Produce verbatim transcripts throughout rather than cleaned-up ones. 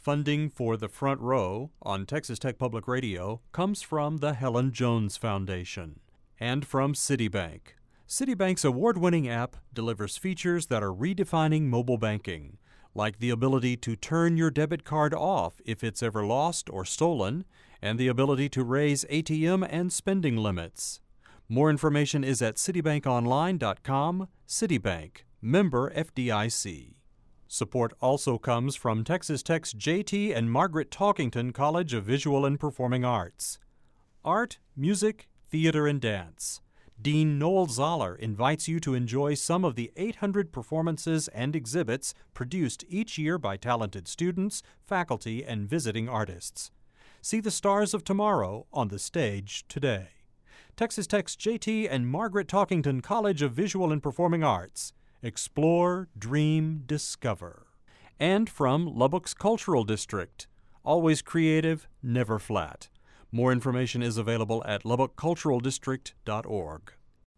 Funding for The Front Row on Texas Tech Public Radio comes from the Helen Jones Foundation and from Citibank. Citibank's award-winning app delivers features that are redefining mobile banking, like the ability to turn your debit card off if it's ever lost or stolen, and the ability to raise A T M and spending limits. More information is at citibank online dot com. Citibank, member F D I C. Support also comes from Texas Tech's J T and Margaret Talkington College of Visual and Performing Arts. Art, music, theater, and dance. Dean Noel Zoller invites you to enjoy some of the eight hundred performances and exhibits produced each year by talented students, faculty, and visiting artists. See the stars of tomorrow on the stage today. Texas Tech's J T and Margaret Talkington College of Visual and Performing Arts. Explore, dream, discover. And from Lubbock's Cultural District. Always creative, never flat. More information is available at lubbock cultural district dot org.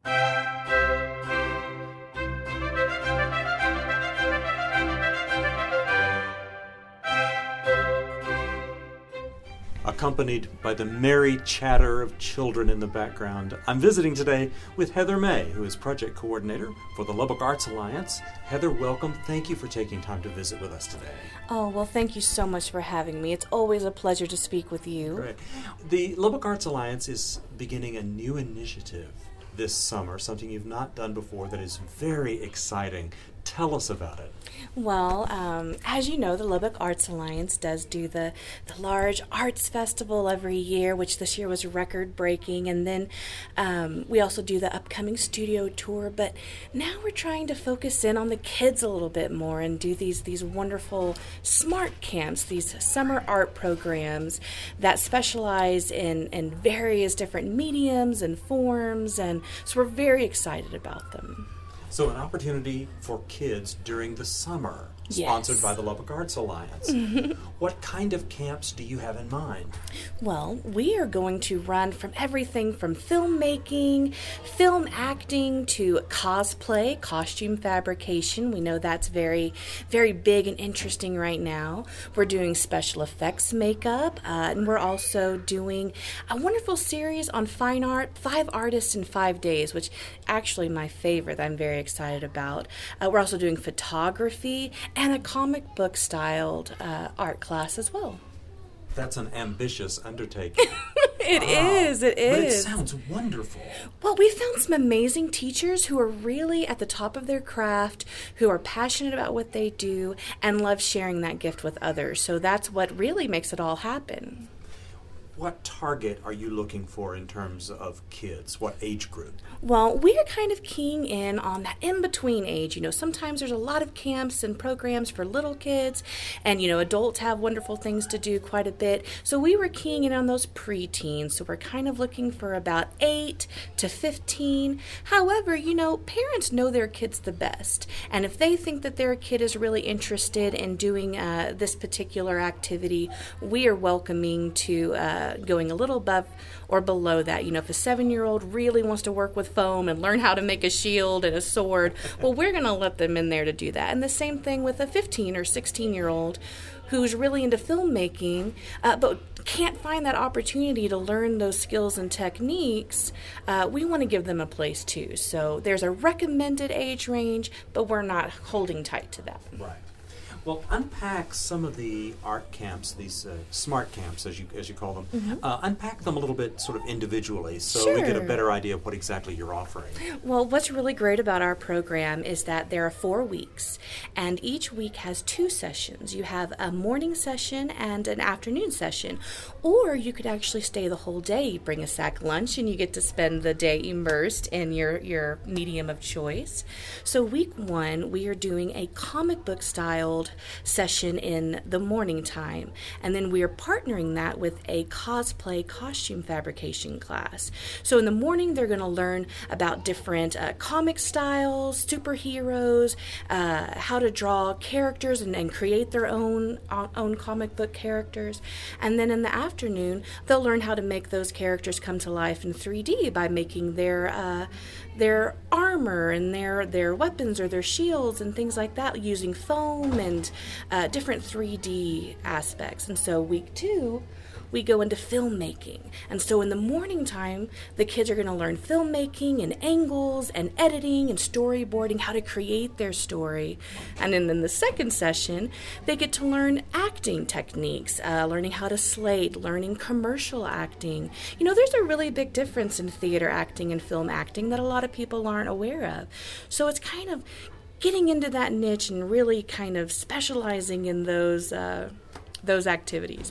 Accompanied by the merry chatter of children in the background, I'm visiting today with Heather May, who is project coordinator for the Lubbock Arts Alliance. Heather, welcome. Thank you for taking time to visit with us today. Oh, well, thank you so much for having me. It's always a pleasure to speak with you. Great. The Lubbock Arts Alliance is beginning a new initiative this summer, something you've not done before that is very exciting. Tell us about it. Well, um, as you know, the Lubbock Arts Alliance does do the, the large arts festival every year, which this year was record-breaking, and then um, we also do the upcoming studio tour, but now we're trying to focus in on the kids a little bit more and do these, these wonderful SMART camps, these summer art programs that specialize in, in various different mediums and forms, and so we're very excited about them. So an opportunity for kids during the summer, sponsored Yes. by the Lubbock Arts Alliance. What kind of camps do you have in mind? Well, we are going to run from everything from filmmaking, film acting, to cosplay, costume fabrication. We know that's very, very big and interesting right now. We're doing special effects makeup, uh, and we're also doing a wonderful series on fine art, five artists in five days, which actually my favorite that I'm very excited about. Uh, we're also doing photography and a comic book styled uh, art class as well. That's an ambitious undertaking. It Wow. is, it is. But it sounds wonderful. Well, we found some amazing teachers who are really at the top of their craft, who are passionate about what they do, and love sharing that gift with others. So that's what really makes it all happen. What target are you looking for in terms of kids? What age group? Well, we are kind of keying in on that in-between age. You know, sometimes there's a lot of camps and programs for little kids, and, you know, adults have wonderful things to do quite a bit. So we were keying in on those preteens. So we're kind of looking for about eight to fifteen. However, you know, parents know their kids the best. And if they think that their kid is really interested in doing uh, this particular activity, we are welcoming to uh, going a little above or below that. You know, if a seven-year-old really wants to work with foam and learn how to make a shield and a sword, well, we're going to let them in there to do that. And the same thing with a fifteen or sixteen-year-old who's really into filmmaking, uh, but can't find that opportunity to learn those skills and techniques. Uh, we want to give them a place too. So there's a recommended age range, but we're not holding tight to that. Right. Well, unpack some of the art camps, these uh, SMART camps, as you as you call them. Mm-hmm. Uh, unpack them a little bit sort of individually so Sure. we get a better idea of what exactly you're offering. Well, what's really great about our program is that there are four weeks, and each week has two sessions. You have a morning session and an afternoon session, or you could actually stay the whole day. You bring a sack lunch, and you get to spend the day immersed in your, your medium of choice. So week one, we are doing a comic book styled session in the morning time, and then we are partnering that with a cosplay costume fabrication class. So in the morning they're going to learn about different uh, comic styles, superheroes, uh, how to draw characters and, and create their own uh, own comic book characters, and then in the afternoon they'll learn how to make those characters come to life in three D by making their uh, their armor and their their weapons or their shields and things like that using foam and and uh, different three D aspects. And so week two, we go into filmmaking. And so in the morning time, the kids are going to learn filmmaking and angles and editing and storyboarding, how to create their story. And then in the second session, they get to learn acting techniques, uh, learning how to slate, learning commercial acting. You know, there's a really big difference in theater acting and film acting that a lot of people aren't aware of. So it's kind of getting into that niche and really kind of specializing in those uh, those activities.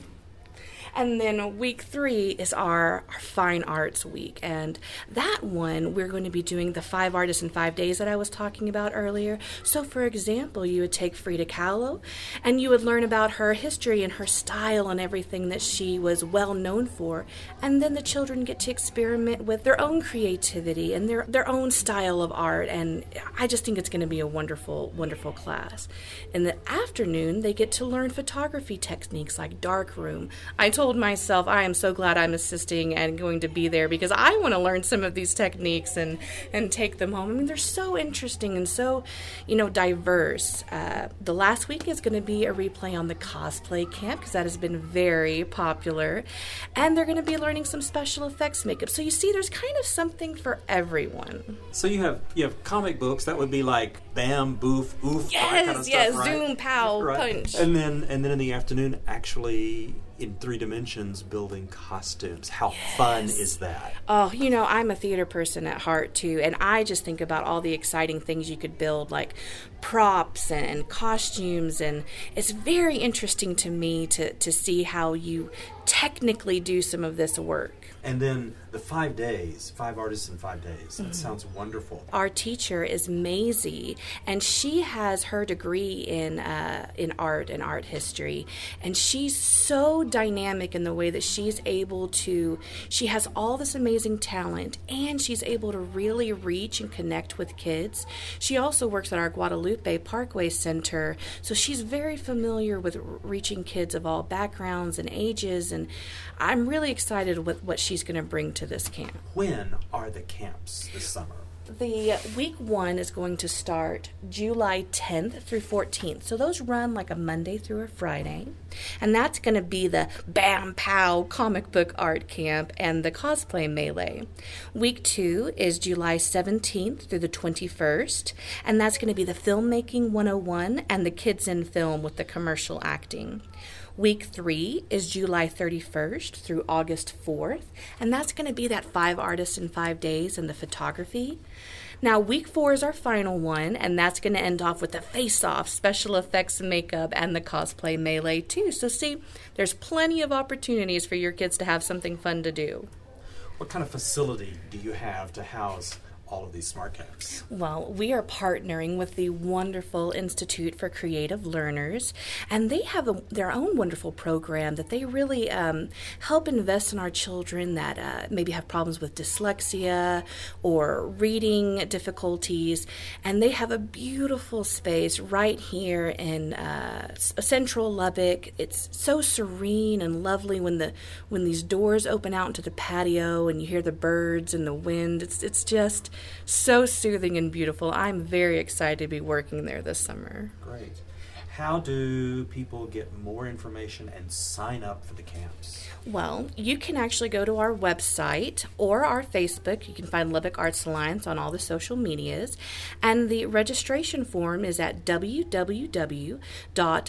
And then week three is our, our fine arts week. And that one, we're going to be doing the five artists in five days that I was talking about earlier. So, for example, you would take Frida Kahlo, and you would learn about her history and her style and everything that she was well known for. And then the children get to experiment with their own creativity and their, their own style of art. And I just think it's going to be a wonderful, wonderful class. In the afternoon, they get to learn photography techniques like darkroom. I told myself I am so glad I'm assisting and going to be there because I want to learn some of these techniques and, and take them home. I mean, they're so interesting and so, you know, diverse. Uh, the last week is going to be a replay on the cosplay camp because that has been very popular. And they're going to be learning some special effects makeup. So you see, there's kind of something for everyone. So you have you have comic books. That would be like bam, boof, oof, yes, all that kind of yes, stuff, right? zoom, pow, right. punch. And then and then in the afternoon, actually in three dimensions, building costumes. How yes. fun is that? Oh, you know, I'm a theater person at heart too, and I just think about all the exciting things you could build, like props and, and costumes, and it's very interesting to me to to see how you technically do some of this work. And then the five days, five artists in five days. That mm-hmm. sounds wonderful. Our teacher is Maisie, and she has her degree in uh, in art and art history. And she's so dynamic in the way that she's able to, she has all this amazing talent, and she's able to really reach and connect with kids. She also works at our Guadalupe Parkway Center, so she's very familiar with reaching kids of all backgrounds and ages. And I'm really excited with what she's going to bring to this camp. When are the camps this summer? The week one is going to start July tenth through fourteenth. So those run like a Monday through a Friday. And that's going to be the Bam Pow comic book art camp and the cosplay melee. Week two is July seventeenth through the twenty-first. And that's going to be the filmmaking one oh one and the kids in film with the commercial acting. Week three is July thirty-first through August fourth, and that's going to be that five artists in five days and the photography. Now, week four is our final one, and that's going to end off with the face-off, special effects and makeup, and the cosplay melee, too. So, see, there's plenty of opportunities for your kids to have something fun to do. What kind of facility do you have to house all of these smart camps? Well, we are partnering with the wonderful Institute for Creative Learners, and they have a, their own wonderful program that they really um, help invest in our children that uh, maybe have problems with dyslexia or reading difficulties, and they have a beautiful space right here in uh, central Lubbock. It's so serene and lovely when the when these doors open out into the patio and you hear the birds and the wind. It's it's just so soothing and beautiful. I'm very excited to be working there this summer. Great. How do people get more information and sign up for the camps? Well, you can actually go to our website or our Facebook. You can find Lubbock Arts Alliance on all the social medias. And the registration form is at w w w dot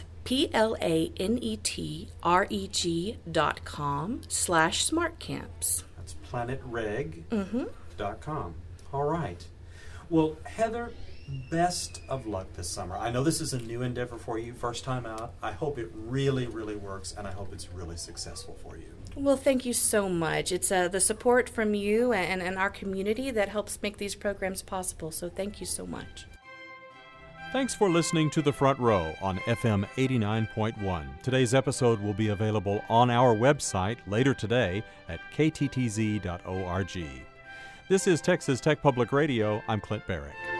planetreg dot com slash smartcamps. That's planetreg dot com. Mm-hmm. All right. Well, Heather, best of luck this summer. I know this is a new endeavor for you, first time out. I hope it really, really works, and I hope it's really successful for you. Well, thank you so much. It's uh, the support from you and, and our community that helps make these programs possible, so thank you so much. Thanks for listening to The Front Row on F M eighty-nine point one. Today's episode will be available on our website later today at k t t z dot org. This is Texas Tech Public Radio. I'm Clint Barrick.